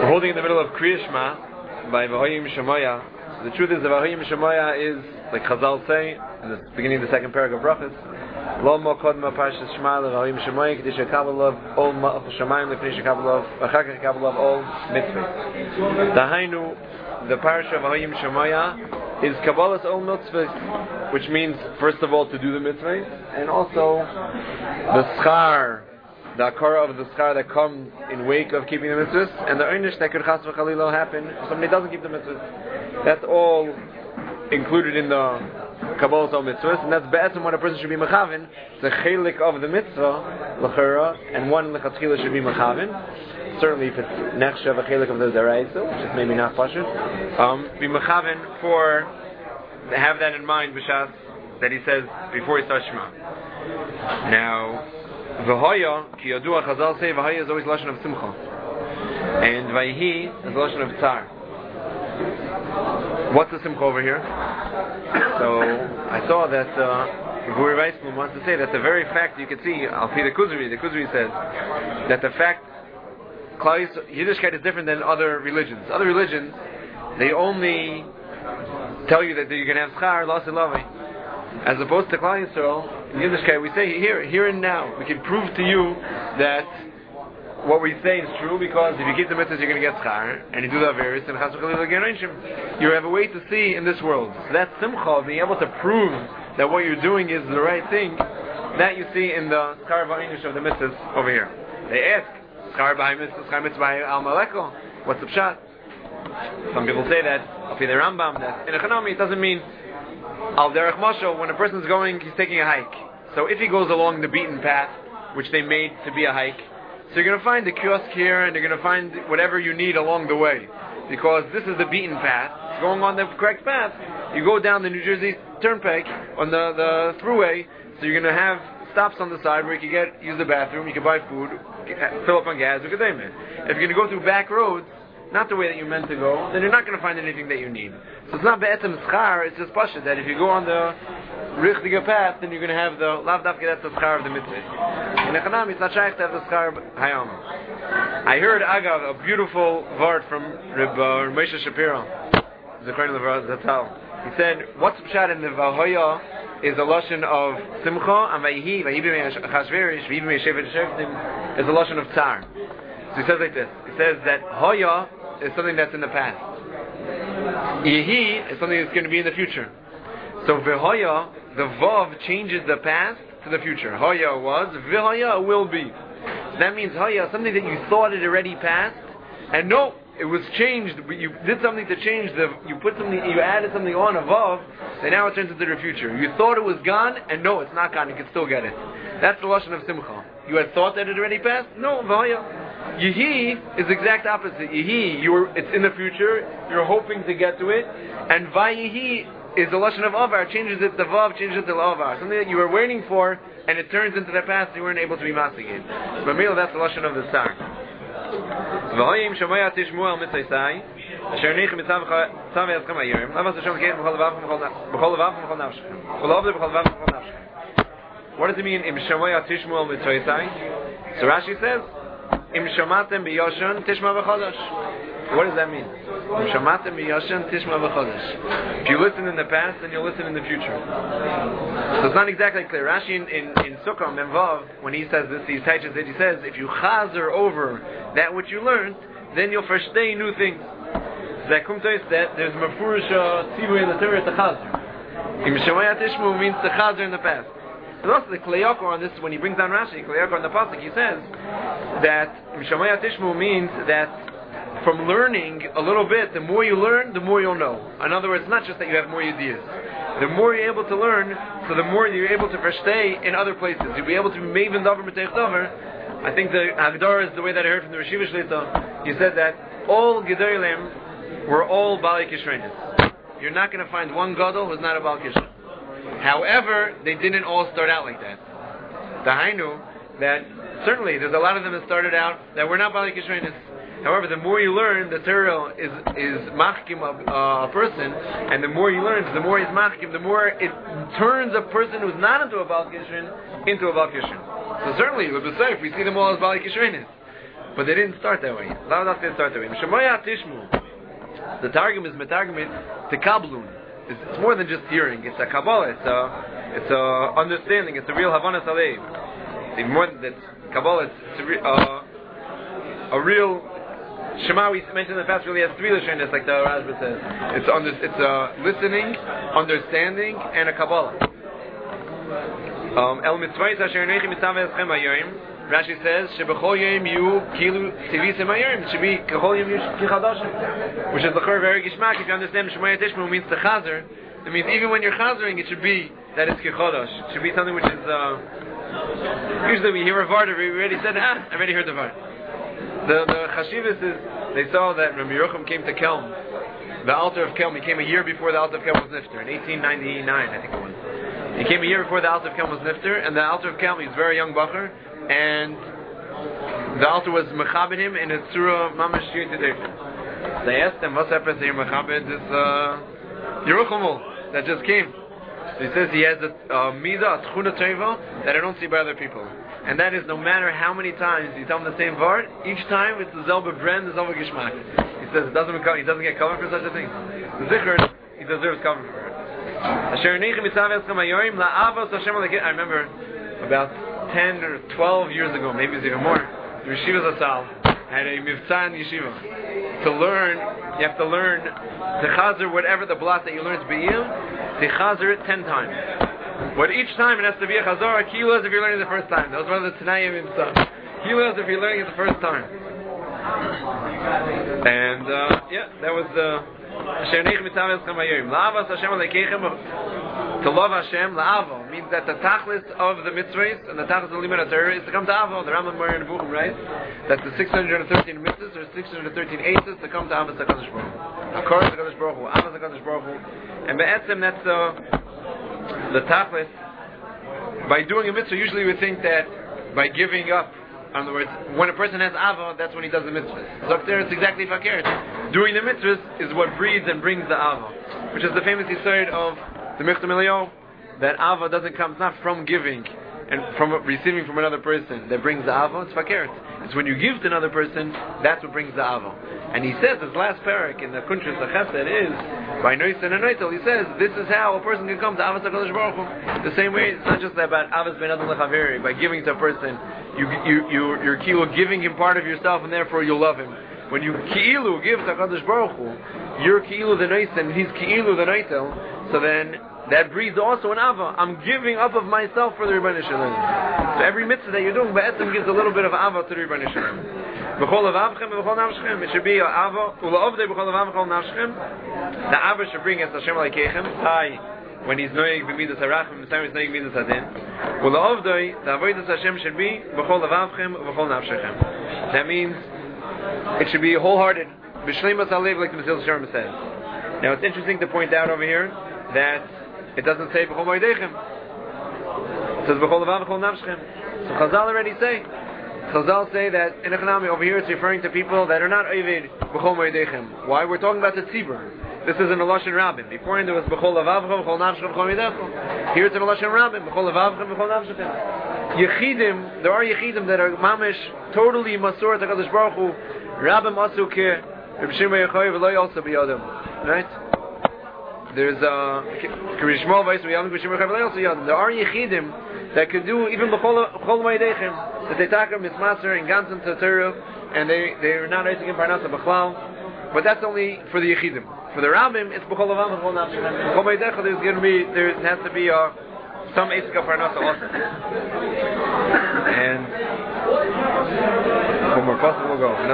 We're holding in the middle of Kriya Shema by V'hoyim Shemoya. The truth is, the V'hoyim Shemoya is, like Chazal say, in the beginning of the second paragraph of Brachos, Lo mo kodma parshas Shema V'hoyim Shemoya K'dish HaKabalov Ol Ma'ach Shemayim L'fnei Shekabalov Achak HaKabalov Ol Mitzvah. Dahainu, the parasha of V'hoyim Shemoya is Kabbalah's Ol Mitzvah, which means, first of all, to do the mitzvahs, and also the schar, the akara of the schar that comes in wake of keeping the mitzvahs, and the einish that could chas v'chalila happen if somebody doesn't keep the mitzvahs. That's all included in the Kabbalah's own mitzvahs, and that's be'etzim what a person should be mechaven. It's a chelik of the mitzvah, l'chera, and one l'chatchila should be mechaven. Certainly if it's nechshav a chelik of the deraisa, which is maybe not pashut, be mechaven for, have that in mind, b'shas, that he says before he starts Shema. Now, V'hoya, ki yadua Chazal say V'hoya is always lashon of simcha, and Vayhi is lashon of tzar. What's the simcha over here? So I saw that Guri Weissman wants to say that the very fact you can see, I'll see the Kuzri says that the fact Yiddishkeit is different than other religions. Other religions, they only tell you that you can have schar, las ilavi. As opposed to Klal Yisrael, in Yiddishkeit, we say here and now. We can prove to you that what we say is true, because if you keep the mitzvahs, you're going to get schar, and you do the averis, and chas v'chalila gereinshim. You have a way to see in this world. So that simcha, being able to prove that what you're doing is the right thing, that you see in the schar v'einish of the mitzvahs over here. They ask, schar mitzvah al maleko, what's the pshat? Some people say that, I'll the Rambam, that in economy it doesn't mean al derech mashal, when a person's going, he's taking a hike. So if he goes along the beaten path, which they made to be a hike, so you're going to find the kiosk here, and you're going to find whatever you need along the way, because this is the beaten path. It's going on the correct path. You go down the New Jersey Turnpike on the thruway, so you're going to have stops on the side where you can use the bathroom, you can buy food, fill up on gas. If you're going to go through back roads, not the way that you meant to go, then you're not going to find anything that you need. So it's not be'etzem schar, it's just pasha, that if you go on the richtige path, then you're going to have the lav dafke, that's the schar of the mitzvah. In economy, it's not shaykh to have the schar hayam. I heard agav, a beautiful vart from Reb Moshe Shapiro, the Kohen Zatzal. He said, what's the pshat in the V'hoya is a lashon of simcha, and Vayhi b'mei Achashverosh, Vayhi b'mei Shevet Shoftim is a lashon of tzar. So he says like this. He says that hoya is something that's in the past. Yehi is something that's going to be in the future. So v'hoya, the vav changes the past to the future. Hoya was, v'hoya will be. So that means hoya, something that you thought it already passed, and no, it was changed. You did something to change you added something on a vav, and now it turns into the future. You thought it was gone, and no, it's not gone. You can still get it. That's the lashon of simcha. You had thought that it already passed? No, v'hoya. Yehi is the exact opposite. Yehi, it's in the future, you're hoping to get to it, and Vayehi is the lashon of avar, changes it to vav, changes it to avar, something that you were waiting for, and it turns into the past, and you weren't able to be masigid. But Mila, that's the lashon of the star. V'hoyim shamoya tishmu al mitzaysai, asher neich mitzav v'yazchem hayirim, lavas Hashem kein b'chol levav v'chol nafshechem, v'lo avde b'chol levav v'chol nafshechem. What does it mean, im shamoya tishmu al mitzaysai? So Rashi says, Im shamatem b'yoshan tishma v'chodesh. What does that mean? Im shamatem b'yoshan tishma v'chodesh. If you listen in the past, then you'll listen in the future. So it's not exactly clear. Rashi in Sukkah Memvav, when he says this, he teaches it. He says, if you chazer over that which you learned, then you'll versteh new things. That there's mafurusha tzivui in the Torah to chazer. Im shamayat tishmu means to chazer in the past. And also the Kleyakor on this, when he brings down Rashi, Kleyakor on the pasuk, he says that Mishamaya Tishmu means that from learning a little bit, the more you learn, the more you'll know. In other words, not just that you have more ideas. The more you're able to learn, so the more you're able to stay in other places. You'll be able to be maven davar b'teich davar. I think the Hagdar is the way that I heard from the Rishiva Shlita. He said that all Gedolim were all Bali Kishrenis. You're not going to find one Gadol who's not a Bali Kishrenis. However, they didn't all start out like that. Dahainu, that certainly there's a lot of them that started out that were not Bali Kishrenis. However, the more you learn, the Torah is machkim a person, and the more you learn, the more he's machkim, the more it turns a person who's not into a Bali Kishrin into a Bali Kishrin. So certainly, with the if we see them all as Bali Kishrenis. but they didn't start that way. Lav didn't start that way. Shemoya tishmu. The targum is metargumit to kablun. It's more than just hearing. It's a kabbalah. It's a understanding. It's a real havanas alev. Even more than that, kabbalah. It's a real. Shema, we mentioned in the past, really has three lashonos, like the Rashba says. It's listening, understanding, and a kabbalah. El mitzvayis asher neichi mitzav eschem hayoyim. Rashi says, "Shebechol yom yu kilu tivisim hayoyim." It should be kechol yom yu kichadashim, which is the chur very gishmak. If you understand Shemaya Tishmu means to chazer, it means even when you're chazering, it should be that it's kichadash. It should be something which is. Usually we hear a vart, we already said, I already heard the vart. The Chashivas is, they saw that Rabbi Yerucham came to Kelm. The altar of Kelm, he came a year before the altar of Kelm was nifter, in 1899, I think it was. He came a year before the altar of Kelm was nifter, and the altar of Kelm, he's a very young bacher, and the altar was mechabed him in a surah mamash shir today. They asked him, what's happened to your mechabed, this Yerucham that just came. He says he has a midah, a tchuna teva, that I don't see by other people. And that is no matter how many times you tell him the same vart, each time it's the zelba brand, the zelba gishmak. He says he doesn't get covered for such a thing. The zikr, he deserves cover for it. I remember about 10 or 12 years ago, maybe it's even more, the Yeshiva Zatzal had a mivtzah in yeshiva. To learn, you have to learn to chazer whatever the blot that you learned to be in, to chazer it 10 times. But each time it has to be a chazor, kilos if you're learning the first time. That was one of the Tanayim himself. Kilos if you're learning it the first time. And that was the to love Hashem, la'avo, means that the tachlis of the mitzvahs and the tachlis of the limud Torah is to come to Avo. The Rambam Moyer in Bukhum writes that the 613 mitzvahs or 613 aces to come to Avos HaKadosh Baruch Hu. Of course, HaKadosh Baruch Hu, Avos HaKadosh Baruch Hu. And be'etzem, that's the tachlis. By doing a mitzvah, usually we think that by giving up, in other words, when a person has Ava, that's when he does the mitzvahs. So up there, it's exactly fakir. Doing the mitzvahs is what breeds and brings the Ava, which is the famous yesod of the Michtam Eliyahu, that Ava doesn't come, it's not from giving and from receiving from another person that brings the Ava, it's fakir. It's when you give to another person, that's what brings the Ava. And he says, this last parak in the Kuntrus HaChesed is, by Nois and Anoitel, he says, this is how a person can come to Avos HaKadosh Baruch Hu. The same way, it's not just about Avos Ben Adam Lechaveri, by giving to a person, you're ki'ilu giving him part of yourself, and therefore you'll love him. When you ki'ilu give to HaKadosh Baruch Hu, you're ki'ilu the Nois and he's ki'ilu the Noitel, so then that breeds also an Ava. I'm giving up of myself for the Rebbeinu Shalom. So every mitzvah that you're doing, Ba'etzim gives a little bit of Ava to the Rebbeinu Shalom. It should be Ava. The Ava should bring us Hashem Alekeichem. When he's knowing b'midas harachim, the time he's knowing b'midas hadin. U'la'ovdoi, the avodas Hashem should be b'chol avavchem v'chol nafshechem. That means it should be wholehearted. B'shleimas alev, like the Mesilas Yesharim says. Now it's interesting to point out over here that it doesn't say b'chol moedechem. It says b'chol avav v'chol nafshechem. So Chazal already say. Chazal say that in Echanami over here it's referring to people that are not oived b'chol moedechem. Why? We're talking about the tzibur. This is in the Lashon Rabbim. Before it was b'chol avavchem, b'chol nafshechem, b'chol moedechem. Here it's in the Lashon Rabbim. B'chol avavchem, b'chol nafshechem. Yechidim, there are Yechidim that are mamish, totally Masorah HaKadosh Baruch Hu, Rabbim Asu Ke, Reb Shimon Yechoy V'lo also B'yodem. Right? There's K'rish Shmuel V'yis V'yodem, Reb Shimon Yechoy V'lo also B'yodem. There are Yechidim that could do even B'chol Moedechem, that they take a Mismaser and Ganzen to Torah, and they're not raising in Parnasa B'chlal, but that's only for the Yechidim. For the Rabbim, it's B'chol Avam, B'chol Nafshechem. B'chol Moedechem, there has to be some Eitzka Parnasa also. And one more possible will go.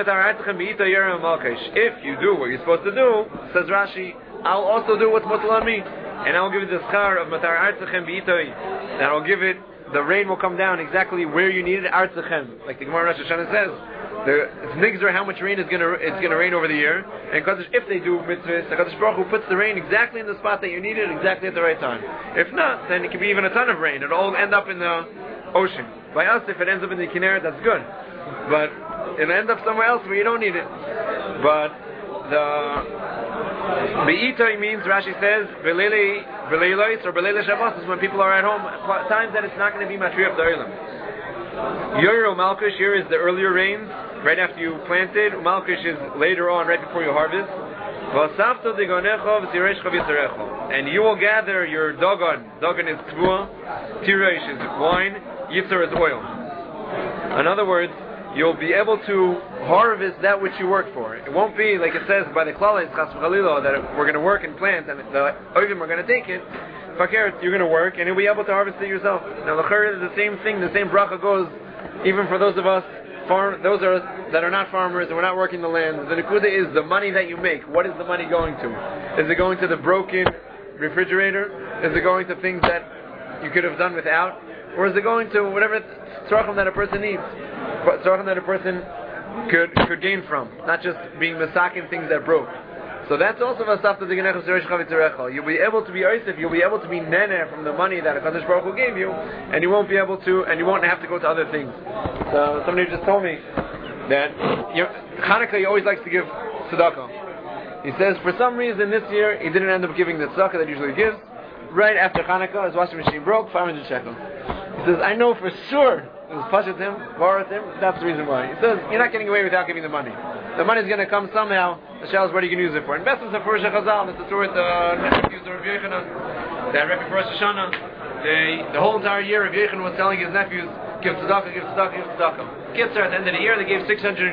If you do what you're supposed to do, says Rashi, I'll also do what's mutal on me. And I'll give it the schar of Matar Artzachem B'itoi. And I'll give it, the rain will come down exactly where you need it, Artzachem. Like the Gemara Rosh Hashanah says, it's nigzer how much rain it's going to rain over the year. And if they do mitzvahs, HaKadosh Baruch Hu puts the rain exactly in the spot that you need it, exactly at the right time. If not, then it could be even a ton of rain. It'll all end up in the ocean. By us, if it ends up in the Kinneret, that's good. But it'll end up somewhere else where you don't need it. But the Be'itoi means, Rashi says, Beleilois or Beleil Shabbos is when people are at home, times that it's not going to be Matriach the Olam. Yor Malkush, here is the earlier rains, right after you planted. Malkish is later on, right before you harvest. And you will gather your dogon. Dogon is tvua, tiresh is wine, yitzer is oil. In other words, you'll be able to harvest that which you work for. It won't be like it says by the Klalais Chas v'Chalila that we're going to work and plant and the Oivim are going to take it. Fakir, you're going to work and you'll be able to harvest it yourself. Now, L'char is the same thing. The same bracha goes even for those of us. Those that are not farmers and we're not working the land. The nekuda is the money that you make. What is the money going to? Is it going to the broken refrigerator? Is it going to things that you could have done without? Or is it going to whatever tzarachim that a person needs? Tzarachim that a person could gain from. Not just being masakin things that broke. So that's also vasafta diganechus zeresh chavitzerecha. You'll be able to be oisif, you'll be able to be nene from the money that HaKadosh Baruch Hu gave you, and you won't be able to, and you won't have to go to other things. So somebody just told me that Hanukkah he always likes to give tzedakah. He says for some reason this year he didn't end up giving the tzedakah that he usually gives. Right after Hanukkah his washing machine broke, 500 shekels. He says I know for sure it was pashat him, borrowed him. That's the reason why. He says you're not getting away without giving the money. The money is going to come somehow. The shell is what you can use it for. And best is the first Chazal. That's the story of the nephews of Rav Yochanan. That right before Rosh Hashanah, the whole entire year, Rav Yochanan was telling his nephews, give tzedakah, give tzedakah, give tzedakah. Kitzur, at the end of the year, they gave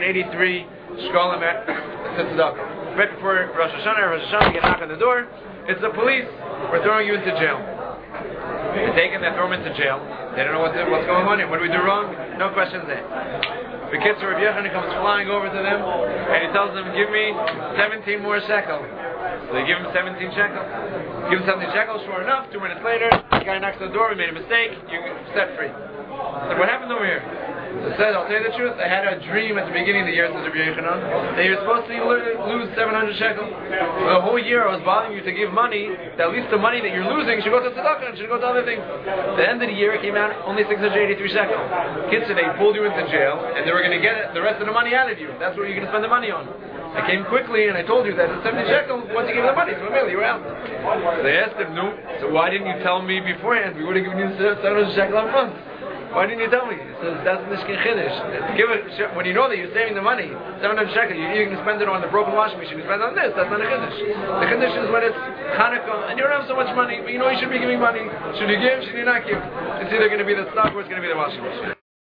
683 shkolim to tzedakah. Right before Rosh Hashanah, you get a knock on the door. It's the police. We're throwing you into jail. They're taking, they throw them into jail. They don't know what's going on here. What do we do wrong? No questions there. The kids of Rav Yochanan comes flying over to them and he tells them, give me 17 more shekels. So they give him 17 shekels. Give him 17 shekels, sure enough, 2 minutes later, the guy knocks on the door, we made a mistake, you're set free. So what happened over here? So said, I'll tell you the truth, I had a dream at the beginning of the year, says Rav Yochanan, that you're supposed to lose 700 shekels. For the whole year I was bothering you to give money, that at least the money that you're losing should go to tzedakah and should go to other things. At the end of the year it came out only 683 shekels. Kids said they pulled you into jail and they were going to get the rest of the money out of you. That's what you're going to spend the money on. I came quickly and I told you that it's 70 shekels, once you give the money, so immediately you're out. So they asked him, no, so why didn't you tell me beforehand? We would have given you 700 shekels a month. Why didn't you tell me? He says, that's Nishkin Chiddush. Give it, when you know that you're saving the money, 700 shekels, you're either going to spend it on the broken washing machine, you spend it on this, that's not a Chiddush. The Chiddush is when it's Hanukkah, and you don't have so much money, but you know you should be giving money. Should you give, should you not give? It's either going to be the stock or it's going to be the washing machine.